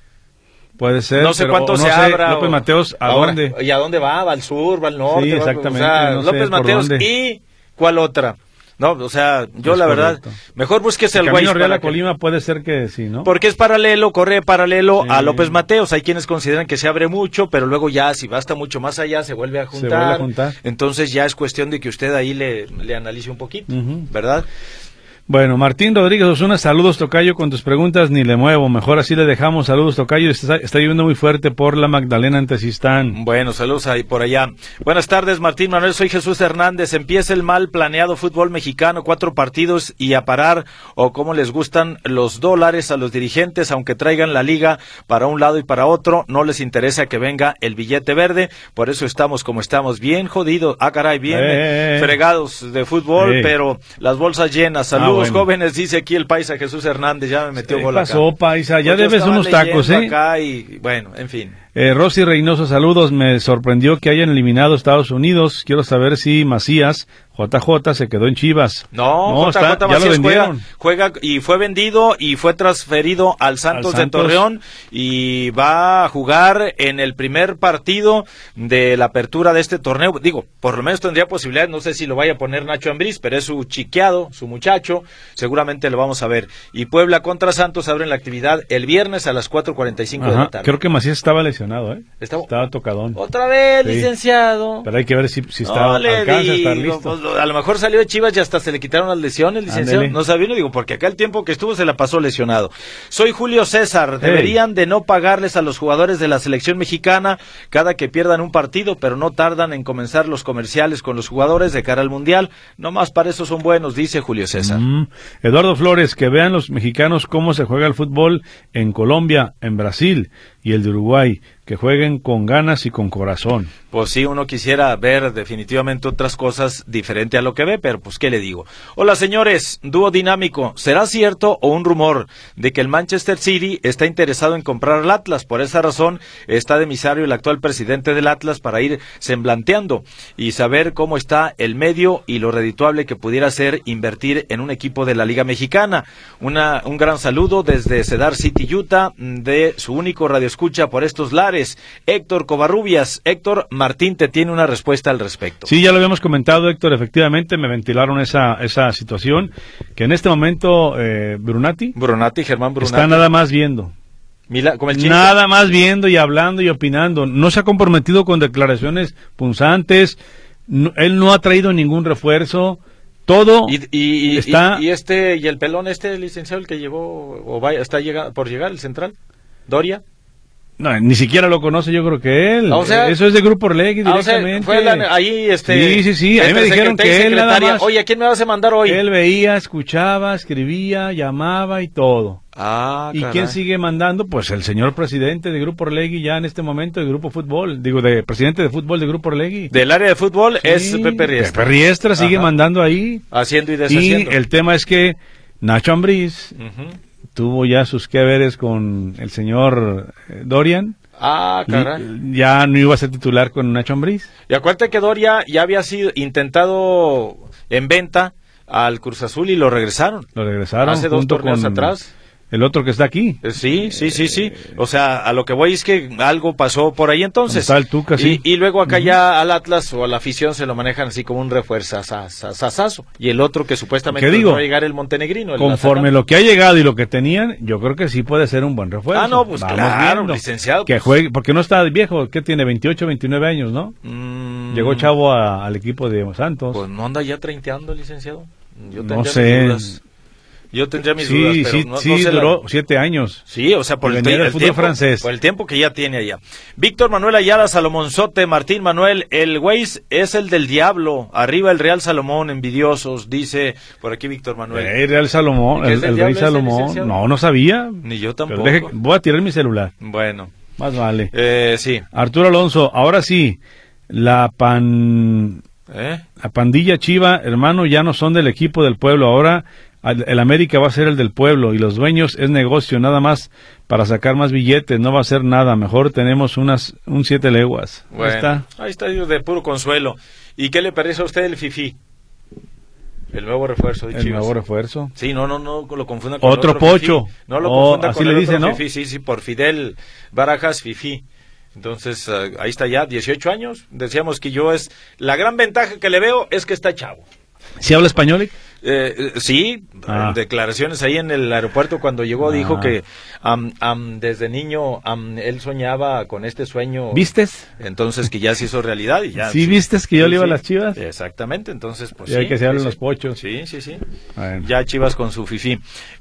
Puede ser. No sé pero- cuánto o no se sé, abra. López o- Mateos, ¿a ahora, dónde? ¿Y a dónde va? ¿Va al sur? ¿Va al norte? Sí, va- exactamente, O sea, no sé López por Mateos dónde. y ¿cuál otra? No, o sea, yo Es la correcto. verdad, mejor búsquese El al güey. Camino Real para a que- Colima puede ser que sí, ¿no? Porque es paralelo, corre paralelo Sí. a López Mateos. Hay quienes consideran que se abre mucho, pero luego ya, si va hasta mucho más allá, se vuelve a Se juntar. vuelve a juntar. Entonces ya es cuestión de que usted ahí le, le analice un poquito, Ujú. ¿verdad? Bueno, Martín Rodríguez Osuna, saludos Tocayo, con tus preguntas ni le muevo, mejor así le dejamos. Saludos Tocayo, está, está lloviendo muy fuerte por la Magdalena en Tezistán. Bueno, saludos ahí por allá. Buenas tardes, Martín Manuel, soy Jesús Hernández. Empieza el mal planeado fútbol mexicano, cuatro partidos y a parar, o como les gustan los dólares a los dirigentes, aunque traigan la liga para un lado y para otro, no les interesa que venga el billete verde, por eso estamos como estamos, bien jodidos, ah caray, bien Eh, eh. fregados de fútbol, Eh. pero las bolsas llenas. Saludos, Ah, bueno. jóvenes, dice aquí el paisa Jesús Hernández, ya me metió ¿Qué gol pasó, acá. paisa? Ya Pues yo debes estaba unos tacos, leyendo ¿eh? acá y, bueno, en fin. Eh, Rosy Reynoso, saludos. Me sorprendió que hayan eliminado a Estados Unidos. Quiero saber si Macías, J J, se quedó en Chivas. No, J J está- ya lo Macías juega, vendieron. juega y fue vendido y fue transferido al Santos, Al Santos. de Torreón y va a jugar en el primer partido de la apertura de este torneo. Digo, por lo menos tendría posibilidad, no sé si lo vaya a poner Nacho Ambriz, pero es su chiqueado, su muchacho, seguramente lo vamos a ver. Y Puebla contra Santos abren la actividad el viernes a las cuatro cuarenta y cinco de Ajá, la tarde. creo que Macías estaba lesionado, ¿eh? Estaba- Estaba tocadón. Otra vez, Sí. licenciado. Pero hay que ver si, si está, No le alcanza a estar digo, listo. pues, a lo mejor salió de Chivas y hasta se le quitaron las lesiones, licenciado. Ándele. No sabía, no digo, porque acá el tiempo que estuvo se la pasó lesionado. Soy Julio César. Deberían de no pagarles a los jugadores de la selección mexicana cada que pierdan un partido, pero no tardan en comenzar los comerciales con los jugadores de cara al Mundial. No más para eso son buenos, dice Julio César. Mm. Eduardo Flores, que vean los mexicanos cómo se juega el fútbol en Colombia, en Brasil, y el de Uruguay, que jueguen con ganas y con corazón. Pues sí, uno quisiera ver definitivamente otras cosas diferente a lo que ve, pero pues ¿qué le digo? Hola señores, dúo dinámico, ¿será cierto o un rumor de que el Manchester City está interesado en comprar al Atlas? Por esa razón está de emisario el actual presidente del Atlas para ir semblanteando y saber cómo está el medio y lo redituable que pudiera ser invertir en un equipo de la Liga Mexicana. Una, un gran saludo desde Cedar City, Utah, de su único radioescucha por estos lares, Héctor Covarrubias. Héctor, Martín te tiene una respuesta al respecto. Sí, ya lo habíamos comentado, Héctor, efectivamente me ventilaron esa esa situación, que en este momento eh, Brunati, Brunati, Germán Brunati, está nada más viendo. Mila, como el chico. Nada más viendo y hablando y opinando. No se ha comprometido con declaraciones punzantes, no, él no ha traído ningún refuerzo, todo y, y, y, está... y, y este, y el pelón este licenciado, el que llegó, o vaya, está llega, por llegar, el central, Doria. No, ni siquiera lo conoce, yo creo que él. O sea, eso es de Grupo Orlegui directamente. O sea, fue la, ahí, este. Sí, sí, sí. A mí me dijeron que él nada más. Oye, ¿a quién me vas a mandar hoy? Él veía, escuchaba, escribía, llamaba y todo. Ah, ¿Y caray. quién sigue mandando? Pues el señor presidente de Grupo Orlegui ya en este momento de Grupo Fútbol, digo, de presidente de fútbol de Grupo Orlegui. Del área de fútbol sí, es Pepe Riestra. Pepe Riestra sigue Ajá. mandando ahí. Haciendo y deshaciendo. Y el tema es que Nacho Ambriz uh-huh. tuvo ya sus que veres con el señor Dorian. Ah, caray. Ya no iba a ser titular con Nacho Ambriz. Y acuérdate que Doria ya había sido intentado en venta al Cruz Azul y lo regresaron. Lo regresaron hace dos torneos con atrás. El otro que está aquí. Sí, sí, sí, sí. O sea, a lo que voy es que algo pasó por ahí entonces. Está el Tuca, sí. Y, y luego acá uh-huh. ya al Atlas o a la afición se lo manejan así como un refuerzazazazo. Y el otro que supuestamente digo? va a llegar el montenegrino. El Conforme Lazarán. Lo que ha llegado y lo que tenían, yo creo que sí puede ser un buen refuerzo. Ah, no, pues Vamos claro, viendo. licenciado. Que juegue, porque no está viejo, que tiene veintiocho, veintinueve años, ¿no? Mm. Llegó chavo a, al equipo de Santos. Pues no anda ya treintaando, licenciado. Yo no sé. Yo tendría mis sí, dudas, pero sí, no, sí, no sé duró la... siete años. Sí, o sea, por el, el, el, fútbol tiempo, francés. por el tiempo que ya tiene allá. Víctor Manuel Ayala, Salomonzote, Martín Manuel, el güey es el del diablo, arriba el Real Salomón, envidiosos, dice por aquí Víctor Manuel. El Real Salomón, el, el Rey Salomón, no, no sabía. Ni yo tampoco. Deje, voy a tirar mi celular. Bueno. Más vale. Eh, sí. Arturo Alonso, ahora sí, la pan... ¿Eh? La pandilla Chiva, hermano, ya no son del equipo del pueblo, ahora el América va a ser el del pueblo y los dueños es negocio, nada más para sacar más billetes, no va a ser nada, mejor tenemos unas un siete leguas. Bueno, ahí está. Ahí está de puro consuelo. ¿Y qué le parece a usted el Fifi? El nuevo refuerzo de Chivas. El nuevo refuerzo. Sí, no, no, no lo confunda con otro, otro pocho. Fifi. No lo oh, confunda así con le el dice, otro ¿no? Fifi, sí, sí, por Fidel Barajas Fifi. Entonces, uh, ahí está ya, dieciocho años. Decíamos que yo es... La gran ventaja que le veo es que está chavo. ¿Sí habla español? Eh, sí, ah. declaraciones ahí en el aeropuerto cuando llegó, ah. dijo que um, um, desde niño um, él soñaba con este sueño. ¿Vistes? Entonces que ya se hizo realidad y ya. ¿Sí, sí vistes que yo sí, le iba sí. a las Chivas? Exactamente, entonces pues y sí. hay que se hablen sí, los pochos. Sí, sí, sí. Bueno. Ya Chivas con su fifí.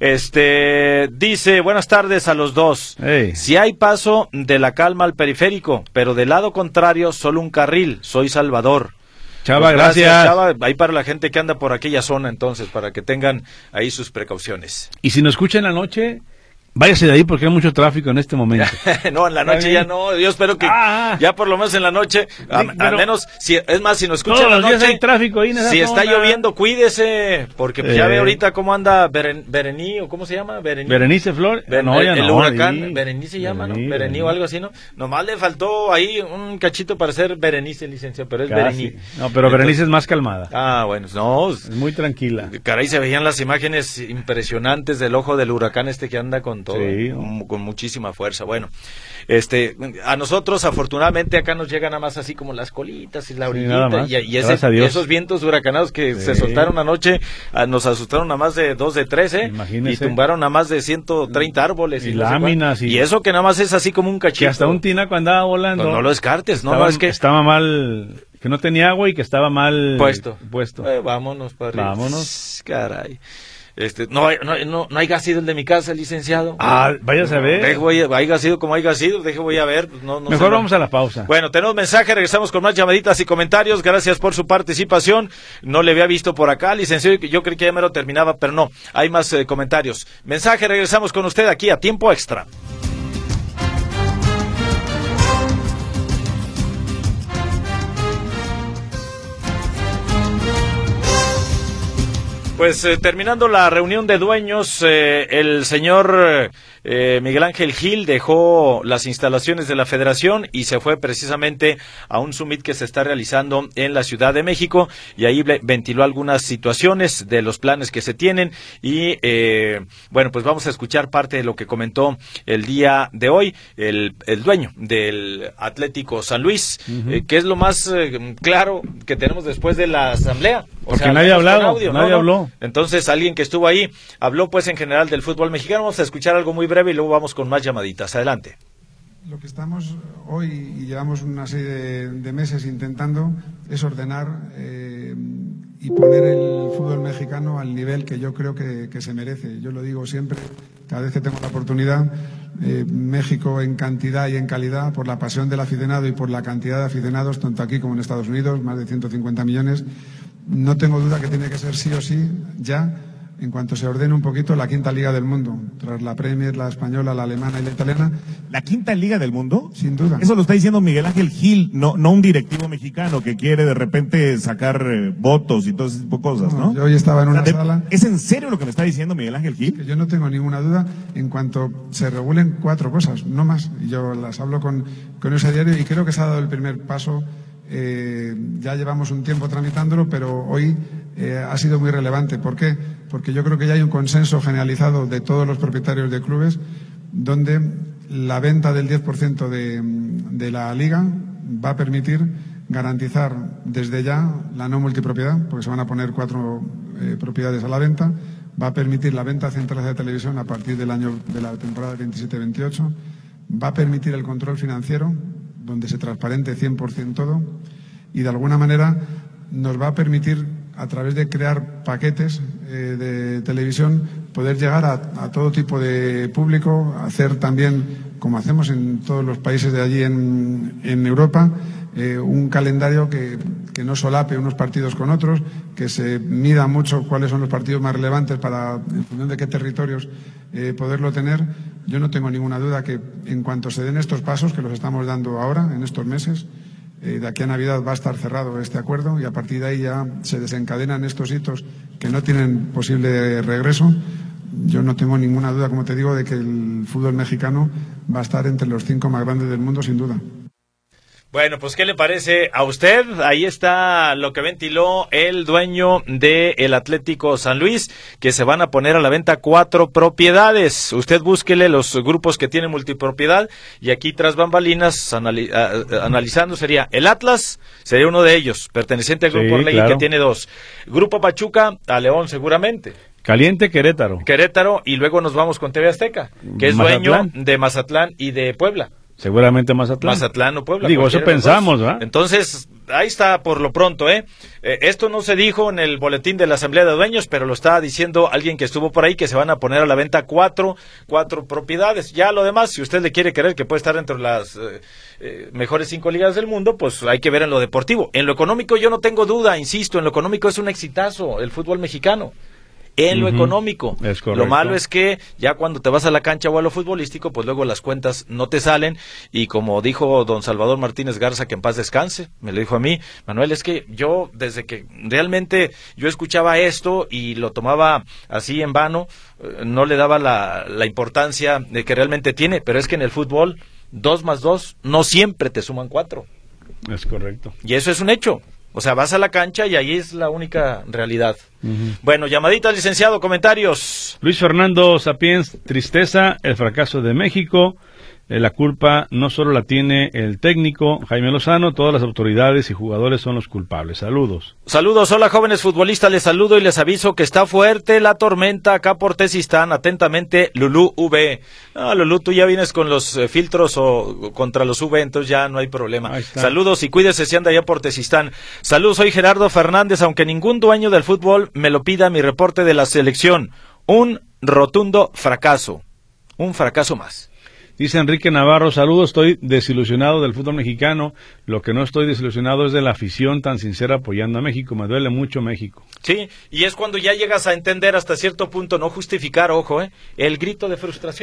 Este, dice, buenas tardes a los dos. Hey. Si hay paso de la calma al periférico, pero del lado contrario solo un carril, soy Salvador. Chava, pues gracias, gracias. Chava, ahí para la gente que anda por aquella zona, entonces, para que tengan ahí sus precauciones. Y si nos escucha en la noche, váyase de ahí porque hay mucho tráfico en este momento. No, en la noche ya no, yo espero que ah, ya por lo menos en la noche, a, al menos, si es más, si nos escucha en la noche, hay tráfico ahí en esa si zona. está lloviendo, cuídese, porque pues, eh. ya ve ahorita cómo anda Beren, Berení, o ¿cómo se llama? Berení. Berenice Flor, Ber, no, ya el, el no, huracán, ahí. Berení se llama, Berení, ¿no? Berení o algo así, ¿no? Nomás le faltó ahí un cachito para ser Berenice, licenciado, pero es Casi. Berení. No, pero Entonces, Berenice es más calmada. Ah, bueno, no. Es muy tranquila. Caray, se veían las imágenes impresionantes del ojo del huracán este que anda con todo. Sí. Con, con muchísima fuerza. Bueno, este, a nosotros afortunadamente acá nos llegan nada más así como las colitas y la orillita, sí, y, y, ese, y esos vientos huracanados que sí. se soltaron anoche, a, nos asustaron a más de dos de tres, ¿eh? Imagínese. Y tumbaron a más de ciento treinta árboles. Y, y láminas. No sé y... y eso que nada más es así como un cachito. Que hasta un tinaco andaba volando. No, no lo descartes, ¿no? Estaba, no es que... estaba mal, que no tenía agua y que estaba mal puesto. puesto. Eh, vámonos, padre. Vámonos. Caray. Este, no, no, no, no haya sido el de mi casa, licenciado. Ah, váyase a ver. Deje, voy, haya sido como haya sido, deje, voy a ver. No, no Mejor sé, vamos no. a la pausa. Bueno, tenemos mensaje, regresamos con más llamaditas y comentarios. Gracias por su participación. No le había visto por acá, licenciado, yo creí que ya me lo terminaba, pero no. Hay más eh, comentarios. Mensaje, regresamos con usted aquí a Tiempo Extra. Pues eh, terminando la reunión de dueños, eh, el señor eh, Miguel Ángel Gil dejó las instalaciones de la federación y se fue precisamente a un summit que se está realizando en la Ciudad de México, y ahí ventiló algunas situaciones de los planes que se tienen y eh, bueno, pues vamos a escuchar parte de lo que comentó el día de hoy el, el dueño del Atlético San Luis, uh-huh. eh, que es lo más eh, claro que tenemos después de la asamblea. O Porque sea, nadie ha hablado, audio, nadie ¿no? habló. Entonces alguien que estuvo ahí habló pues en general del fútbol mexicano. Vamos a escuchar algo muy breve y luego vamos con más llamaditas. Adelante. Lo que estamos hoy y llevamos una serie de, de meses intentando es ordenar eh, y poner el fútbol mexicano al nivel que yo creo que, que se merece. Yo lo digo siempre, cada vez que tengo la oportunidad, eh, México en cantidad y en calidad, por la pasión del aficionado y por la cantidad de aficionados, tanto aquí como en Estados Unidos, más de ciento cincuenta millones, no tengo duda que tiene que ser sí o sí ya, en cuanto se ordene un poquito, la quinta liga del mundo, tras la Premier, la española, la alemana y la italiana. ¿La quinta liga del mundo? Sin duda. Eso lo está diciendo Miguel Ángel Gil, no no un directivo mexicano que quiere de repente sacar eh, votos y todo ese tipo de cosas, ¿no? No, yo hoy estaba en una o sea, de, sala... ¿Es en serio lo que me está diciendo Miguel Ángel Gil? Que yo no tengo ninguna duda en cuanto se regulen cuatro cosas, no más. Y yo las hablo con, con ese diario y creo que se ha dado el primer paso. Eh, ya llevamos un tiempo tramitándolo, pero hoy eh, ha sido muy relevante. ¿Por qué? Porque yo creo que ya hay un consenso generalizado de todos los propietarios de clubes donde la venta del diez por ciento de, de la liga va a permitir garantizar desde ya la no multipropiedad, porque se van a poner cuatro eh, propiedades a la venta, va a permitir la venta centralizada de televisión a partir del año de la temporada veintisiete veintiocho, va a permitir el control financiero, donde se transparente cien por ciento todo, y de alguna manera nos va a permitir, a través de crear paquetes eh, de televisión, poder llegar a, a todo tipo de público, hacer también, como hacemos en todos los países de allí en, en Europa, eh, un calendario que, que no solape unos partidos con otros, que se mida mucho cuáles son los partidos más relevantes para, en función de qué territorios, eh, poderlo tener. Yo no tengo ninguna duda que en cuanto se den estos pasos, que los estamos dando ahora, en estos meses, eh, de aquí a Navidad va a estar cerrado este acuerdo y a partir de ahí ya se desencadenan estos hitos que no tienen posible regreso. Yo no tengo ninguna duda, como te digo, de que el fútbol mexicano va a estar entre los cinco más grandes del mundo, sin duda. Bueno, pues ¿qué le parece a usted? Ahí está lo que ventiló el dueño del Atlético San Luis, que se van a poner a la venta cuatro propiedades. Usted búsquele los grupos que tienen multipropiedad y aquí tras bambalinas anali- a, a, analizando sería el Atlas, sería uno de ellos, perteneciente al Grupo Sí, Orlegui, claro. que tiene dos. Grupo Pachuca, a León seguramente. Caliente Querétaro. Querétaro, y luego nos vamos con T V Azteca, que es Mazatlán. dueño de Mazatlán y de Puebla. Seguramente Mazatlán. Mazatlán o Puebla. Digo, eso pensamos, ¿verdad? Entonces, ahí está por lo pronto, ¿eh? ¿eh? Esto no se dijo en el boletín de la Asamblea de Dueños, pero lo está diciendo alguien que estuvo por ahí, que se van a poner a la venta cuatro, cuatro propiedades. Ya lo demás, si usted le quiere creer que puede estar entre las eh, eh, mejores cinco ligas del mundo, pues hay que ver en lo deportivo. En lo económico yo no tengo duda, insisto, en lo económico es un exitazo el fútbol mexicano. En lo uh-huh. económico. Es correcto. Lo malo es que ya cuando te vas a la cancha o a lo futbolístico, pues luego las cuentas no te salen, y como dijo don Salvador Martínez Garza, que en paz descanse, me lo dijo a mí, Manuel, es que yo desde que realmente yo escuchaba esto y lo tomaba así en vano, eh, no le daba la, la importancia de que realmente tiene, pero es que en el fútbol dos más dos no siempre te suman cuatro. Es correcto. Y eso es un hecho. O sea, vas a la cancha y ahí es la única realidad. Uh-huh. Bueno, llamaditas, licenciado, comentarios. Luis Fernando Sapiens, tristeza, el fracaso de México. Eh, la culpa no solo la tiene el técnico Jaime Lozano, todas las autoridades y jugadores son los culpables. Saludos. Saludos, hola jóvenes futbolistas, les saludo y les aviso que está fuerte la tormenta acá por Tezistán. Atentamente, Lulú V. Ah, Lulú, tú ya vienes con los eh, filtros o contra los U V, entonces ya no hay problema. Saludos y cuídese si anda allá por Tezistán. Saludos, soy Gerardo Fernández, aunque ningún dueño del fútbol me lo pida, mi reporte de la selección. Un rotundo fracaso, un fracaso más. Dice Enrique Navarro, saludos, estoy desilusionado del fútbol mexicano, lo que no estoy desilusionado es de la afición tan sincera apoyando a México, me duele mucho México. Sí, y es cuando ya llegas a entender hasta cierto punto, no justificar, ojo, eh, el grito de frustración.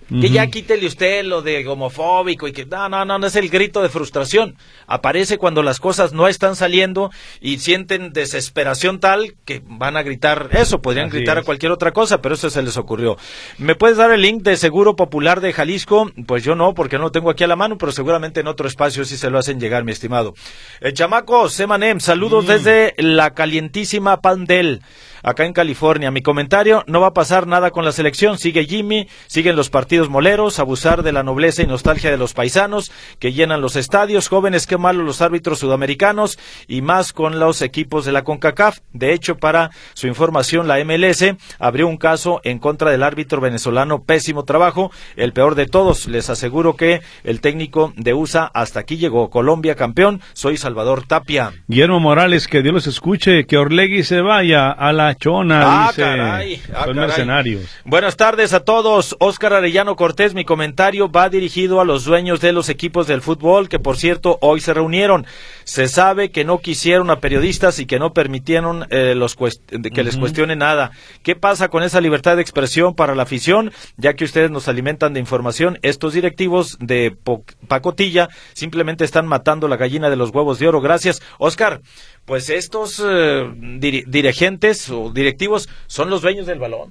Uh-huh. Que ya quítele usted lo de homofóbico y que no, no, no, no es el grito de frustración. Aparece cuando las cosas no están saliendo y sienten desesperación tal que van a gritar eso, podrían Así gritar es. a cualquier otra cosa, pero eso se les ocurrió. ¿Me puedes dar el link de Seguro Popular de Jalisco? Pues yo no, porque no lo tengo aquí a la mano, pero seguramente en otro espacio sí se lo hacen llegar, mi estimado. El chamaco Semanem, saludos mm. desde la calientísima Pandel, acá en California. Mi comentario, no va a pasar nada con la selección, sigue Jimmy, siguen los partidos moleros, abusar de la nobleza y nostalgia de los paisanos que llenan los estadios, jóvenes, qué malo los árbitros sudamericanos y más con los equipos de la CONCACAF. De hecho, para su información, la M L S abrió un caso en contra del árbitro venezolano, pésimo trabajo, el peor de todos. Les aseguro que el técnico de U S A hasta aquí llegó. Colombia campeón, soy Salvador Tapia. Guillermo Morales, que Dios los escuche, que Orlegui se vaya a la chona, ah, dice, caray, ah, son caray. mercenarios. Buenas tardes a todos. Óscar Arellano Cortés, mi comentario va dirigido a los dueños de los equipos del fútbol, que por cierto hoy se reunieron. Se sabe que no quisieron a periodistas y que no permitieron eh, los cuest- que uh-huh. les cuestione nada. ¿Qué pasa con esa libertad de expresión para la afición? Ya que ustedes nos alimentan de información, estos directivos de po- pacotilla simplemente están matando la gallina de los huevos de oro. Gracias, Óscar. Pues estos eh, dir- dirigentes o directivos son los dueños del balón.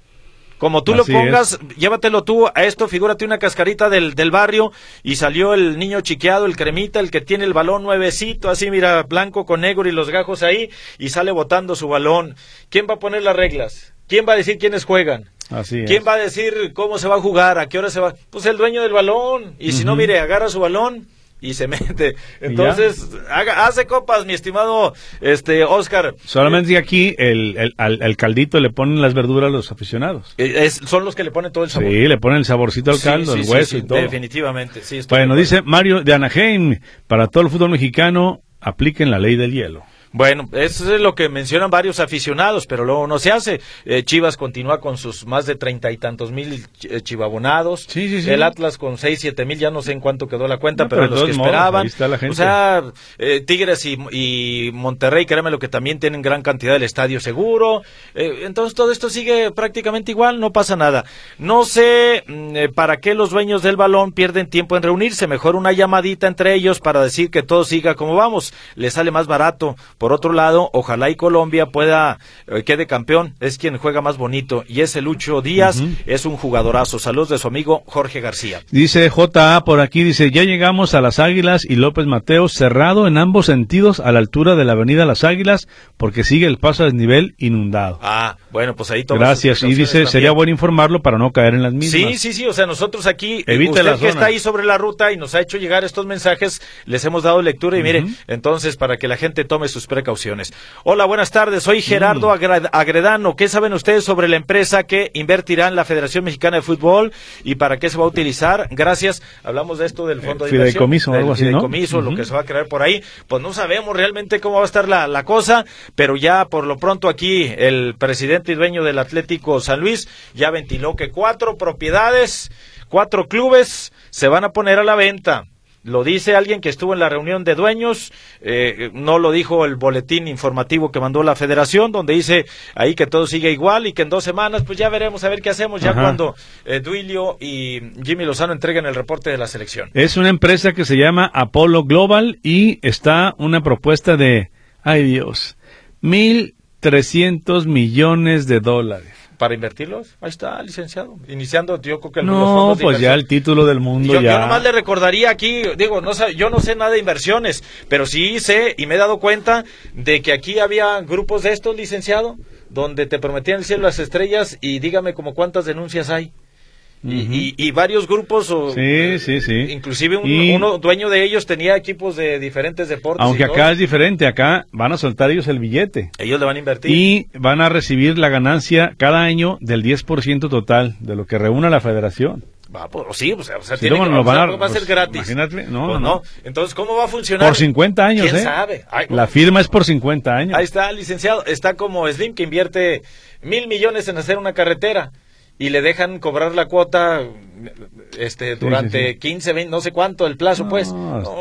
Como tú Así lo pongas, es. Llévatelo tú a esto, figúrate una cascarita del, del barrio y salió el niño chiqueado, el cremita, el que tiene el balón nuevecito, así mira, blanco con negro y los gajos ahí, y sale botando su balón. ¿Quién va a poner las reglas? ¿Quién va a decir quiénes juegan? Así ¿Quién es. va a decir cómo se va a jugar? ¿A qué hora se va? Pues el dueño del balón. Y uh-huh. si no, mire, agarra su balón y se mete. Entonces, haga, hace copas, mi estimado este Óscar. Solamente aquí el, el, al, el caldito le ponen las verduras a los aficionados. Es, son los que le ponen todo el sabor. Sí, le ponen el saborcito al caldo, sí, el sí, hueso sí, y todo. Definitivamente, sí. Bueno, dice Mario de Anaheim, para todo el fútbol mexicano, apliquen la ley del hielo. Bueno, eso es lo que mencionan varios aficionados, pero luego no se hace. Eh, Chivas continúa con sus más de treinta y tantos mil ch- chivabonados. Sí, sí, sí. El Atlas con seis, siete mil, ya no sé en cuánto quedó la cuenta, no, pero, pero los que modos, esperaban. Ahí está la gente. O sea, eh, Tigres y, y Monterrey, créeme lo que también tienen gran cantidad del estadio seguro. Eh, entonces todo esto sigue prácticamente igual, no pasa nada. No sé eh, para qué los dueños del balón pierden tiempo en reunirse. Mejor una llamadita entre ellos para decir que todo siga como vamos. Les sale más barato. Por otro lado, ojalá y Colombia pueda, eh, quede campeón, es quien juega más bonito, y ese Lucho Díaz uh-huh. es un jugadorazo. Saludos de su amigo Jorge García. Dice J A por aquí, dice, ya llegamos a Las Águilas y López Mateos, cerrado en ambos sentidos a la altura de la avenida Las Águilas, porque sigue el paso a desnivel inundado. Ah, bueno, pues ahí todo. Gracias, y dice, también. Sería bueno informarlo para no caer en las mismas. Sí, sí, sí, o sea, nosotros aquí, Evite usted la que zona. Está ahí sobre la ruta y nos ha hecho llegar estos mensajes, les hemos dado lectura y uh-huh. mire, entonces para que la gente tome sus precauciones. Hola, buenas tardes, soy Gerardo mm. Agredano. ¿Qué saben ustedes sobre la empresa que invertirá en la Federación Mexicana de Fútbol y para qué se va a utilizar? Gracias, hablamos de esto del fondo eh, de inversión. Fideicomiso, algo así, ¿no? Fideicomiso, uh-huh. lo que se va a crear por ahí. Pues no sabemos realmente cómo va a estar la, la cosa, pero ya por lo pronto aquí el presidente y dueño del Atlético San Luis ya ventiló que cuatro propiedades, cuatro clubes se van a poner a la venta. Lo dice alguien que estuvo en la reunión de dueños, eh, no lo dijo el boletín informativo que mandó la federación, donde dice ahí que todo sigue igual y que en dos semanas pues ya veremos a ver qué hacemos ya Ajá. cuando eh, Duilio y Jimmy Lozano entreguen el reporte de la selección. Es una empresa que se llama Apollo Global y está una propuesta de, ay Dios, mil trescientos millones de dólares. ¿Para invertirlos? Ahí está, licenciado. Iniciando, yo creo que el, no, los fondos de pues inversión. Ya el título del mundo yo, ya. Yo nomás le recordaría aquí, digo, no yo no sé nada de inversiones, pero sí sé y me he dado cuenta de que aquí había grupos de estos, licenciado, donde te prometían el cielo las estrellas y dígame como cuántas denuncias hay. Uh-huh. Y, y, y varios grupos, o, sí, sí, sí. inclusive un, y... uno dueño de ellos tenía equipos de diferentes deportes. Aunque acá es diferente, acá van a soltar ellos el billete. Ellos le van a invertir. Y van a recibir la ganancia cada año del diez por ciento total de lo que reúna la federación. Va, pues, sí, o sea, o sea sí, tiene no, que, lo van a, va a ser pues, gratis. Imagínate, no, pues no, no. Entonces, ¿cómo va a funcionar? Por cincuenta años, ¿Quién ¿eh? sabe? Ay, la firma es por cincuenta años. Ahí está, licenciado. Está como Slim, que invierte mil millones en hacer una carretera y le dejan cobrar la cuota este durante sí, sí, sí. quince, veinte, no sé cuánto el plazo, no, pues. No, no,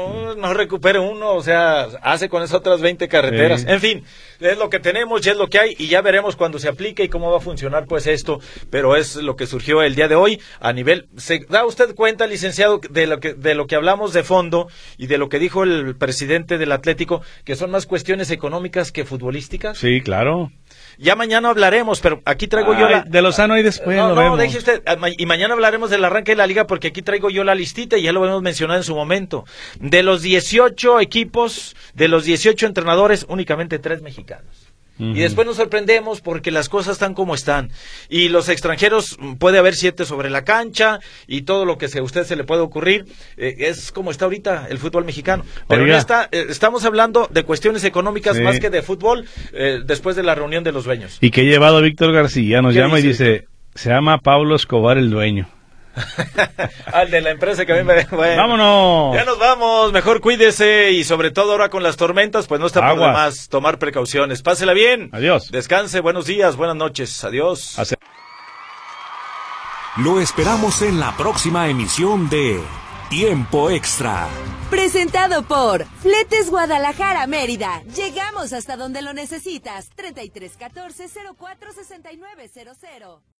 no recupere uno, o sea, hace con esas otras veinte carreteras. Sí. En fin, es lo que tenemos, ya es lo que hay, y ya veremos cuando se aplique y cómo va a funcionar pues esto, pero es lo que surgió el día de hoy a nivel. ¿Se da usted cuenta, licenciado, de lo que de lo que hablamos de fondo y de lo que dijo el presidente del Atlético, que son más cuestiones económicas que futbolísticas? Sí, claro. Ya mañana hablaremos, pero aquí traigo Ay, yo la... de Lozano y después no, lo no, vemos. deje usted, y mañana hablaremos del arranque de la liga, porque aquí traigo yo la listita y ya lo hemos mencionado en su momento. De los dieciocho equipos, de los dieciocho entrenadores, únicamente tres mexicanos. Uh-huh. Y después nos sorprendemos porque las cosas están como están. Y los extranjeros, puede haber siete sobre la cancha y todo lo que se, a usted se le puede ocurrir. Eh, es como está ahorita el fútbol mexicano. Pero Oiga. no está, eh, estamos hablando de cuestiones económicas, sí, más que de fútbol, eh, después de la reunión de los dueños. Y que he llevado Víctor García, nos llama dice? y dice, se llama Pablo Escobar el dueño. Al de la empresa que a mí me... Bueno, ¡vámonos! Ya nos vamos, mejor cuídese y sobre todo ahora con las tormentas, pues no está por demás tomar precauciones. Pásela bien. Adiós. Descanse, buenos días, buenas noches. Adiós. Hace... Lo esperamos en la próxima emisión de Tiempo Extra. Presentado por Fletes Guadalajara Mérida. Llegamos hasta donde lo necesitas. treinta y tres catorce cero cuatro sesenta y nueve cero cero.